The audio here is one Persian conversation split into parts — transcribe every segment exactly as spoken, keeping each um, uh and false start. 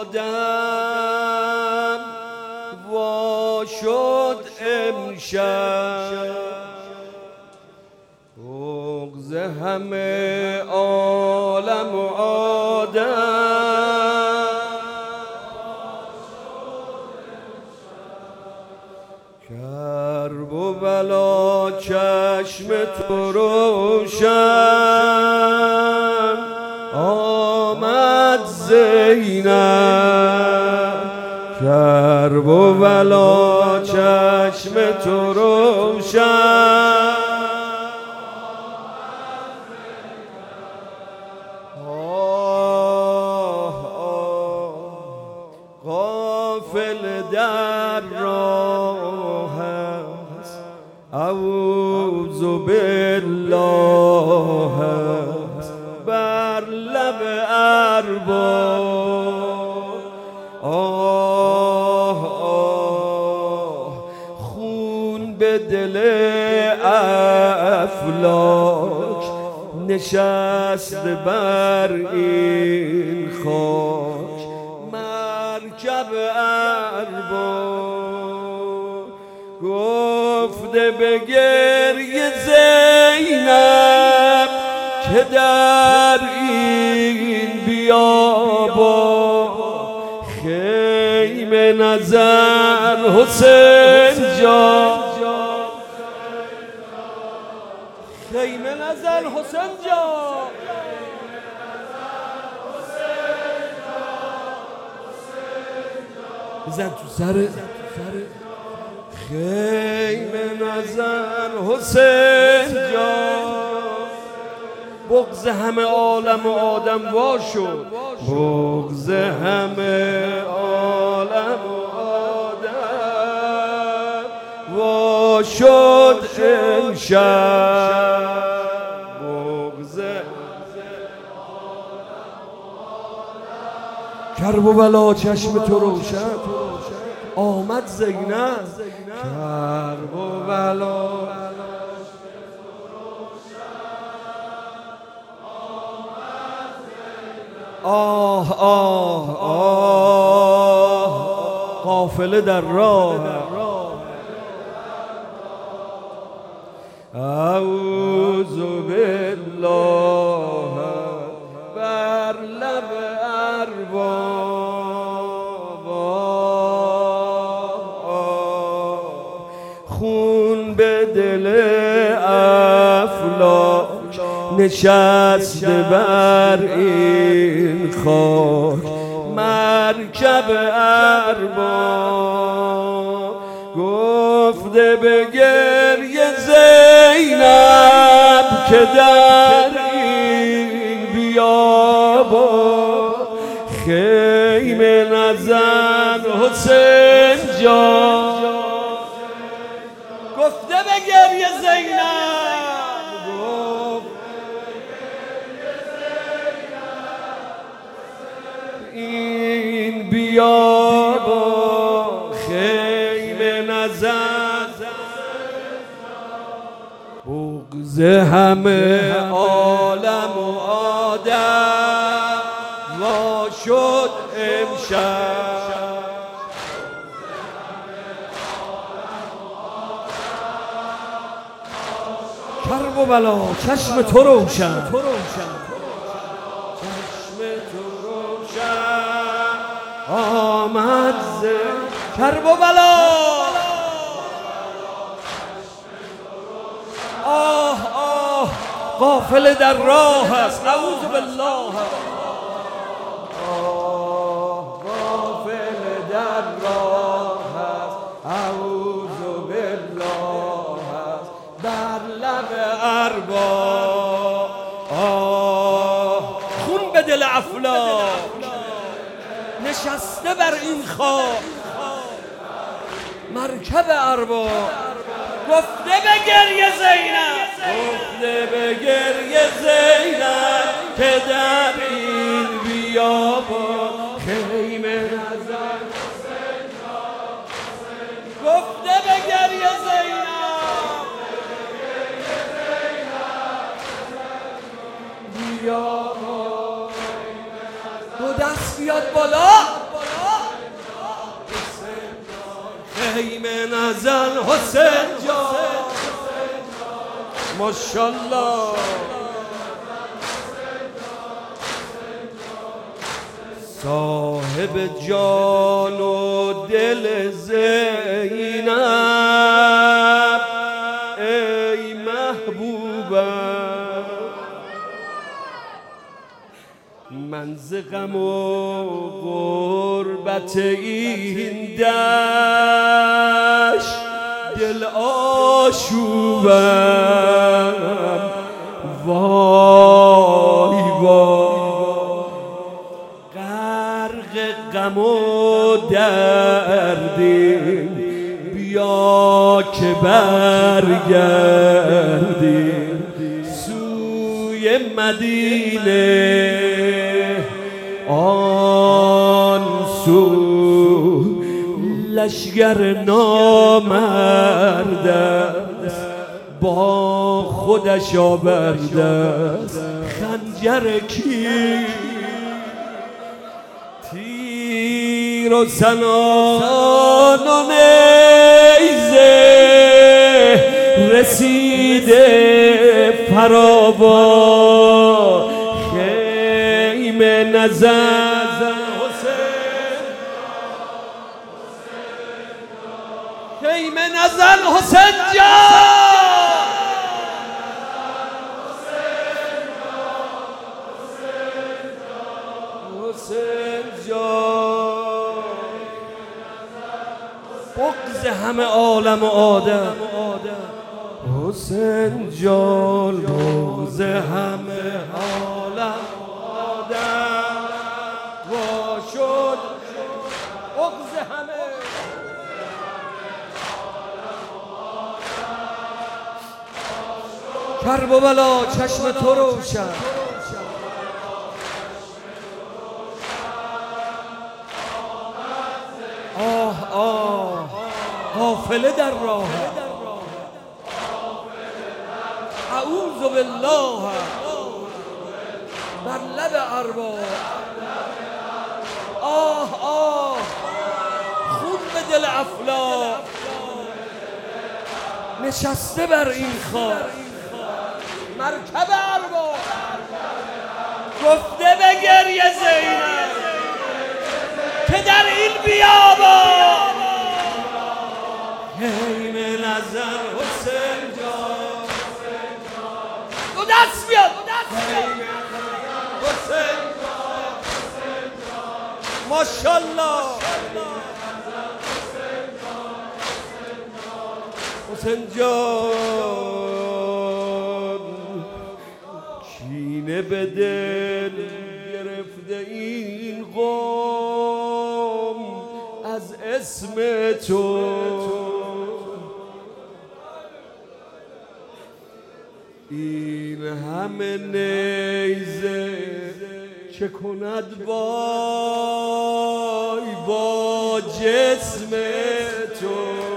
آدم وا شد امشب، بغض همه عالم و آدم کرب و بلا چشم تو روشن، آمد زینب کرب و بلا چشم تو روشن، آه آه غافل در راه است، اعوذ بالله است بر لب ارباب، آه آه خون به دل افلاک نشست بر این خاک، مرکب ارباب گفته به گریه زینب که در این بیابان خیمه نزن حسین جان، خیمه نزن حسین جان، بزن تو سر خیمه نزن حسین جان، بغض همه عالم و آدم وا شد، بغض همه عالم و آدم وا شد امشب، بغض کرب و بلا چشم تو روشن، آمد زینب کرب و بلا آه آه آه قافله در راه، اعوذ بالله بر لب ارباب، خون به دل افلاک نشست بر این خاک، مرکب ارباب گفته به گریه زینب که در این بیابان خیمه نزن حسین جان، گفته به گریه زینب، این بیابان خیمه نزن، بغض همه عالم و آدم وا شد امشب، کرب و بلا چشم تو روشن، چشم تو روشن، آمد زینب کرب و بلا، آه آه قافله در راه است، اعوذ بالله، آه قافله در راه است، اعوذ بالله است بر لب ارباب، آه خون به دل افلاک نشسته بر این خاک، مرکب ارباب گفته به گریه زینب، گفته به گریه زینب که در این بیابان خیمه نزن، گفته به گریه زینب بیابان، دو دست بیاد بالا. نزن حسین جان ماشاءالله صاحب جان و دل زینب ای محبوبم من ز غم و غربت این دشت دل آشوبم وای وای غرق غم و دردیم بیا که برگردیم سوی مدینه آن سو لشگر نامرد است با خودش آورده است خنجر کی تیر و سنان و نیزه رسیده فراوان خیمه نزن خیمه نزن حسین جان حسین جان بغض همه عالم و آدم حسین جان بغض همه عالم آدم وا شد بغض همه کرب و بلا چشم تو روشن آه آه قافله در راه اعوذ بالله بر لب ارباب آه آه خون به دل افلاک نشسته بر این خاک مرکب ارباب گفته به گریه زینب که در این بیابان خیمه نزن حسین جان دو دست بیاد حسین جان ماشاءالله حسین جان کینه به دل گرفته این قوم از اسم تو این همه نیزه چه کند وای با جسم تو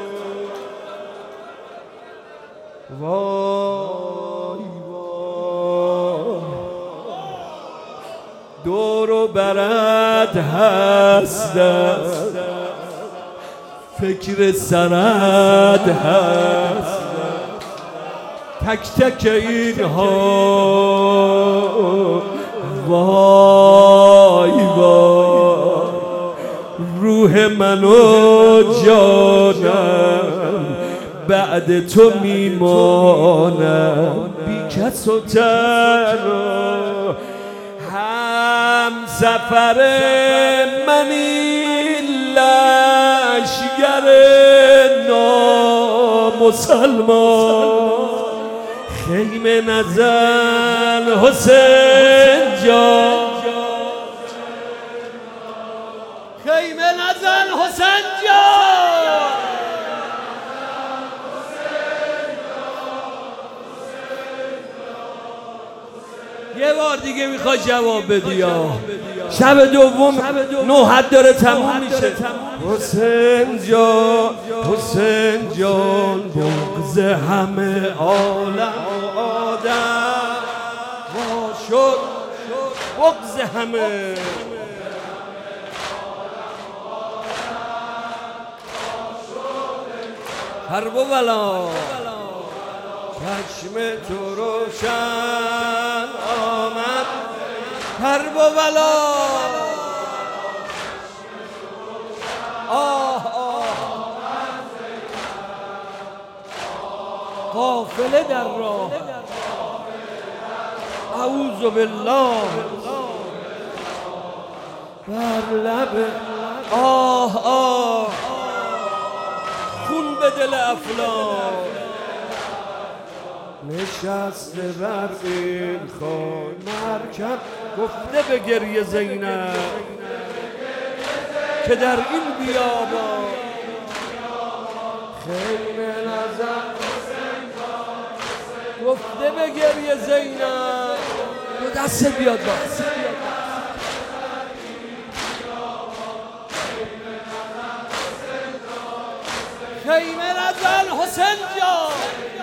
وای وای دور و برد هست فکر سرد هست تک تک اینها وای وای روح من و جانم بعد تو میمانم بی کس و تنها هم سفر من این لشگر نامسلمان خیمه نزن حسین جان خیمه نزن حسین جان یه بار دیگه میخوای جواب بدی یا شب دوم نوحت داره تموم میشه حسین جان حسین جان بغض همه عالم و آدم وا شد بغض همه حرب و بلا چشم تو روشن آمد حرب و بلا آه آه قافله در راه اعوذ بالله بر لب آه آه خون به دل افلاک نشسته بر این خان مرکب گفته به گریه زینب که در این بیابان خیمه نظر گفته به گریه زینب دو دست بیاد باز خیمه نزن حسین جان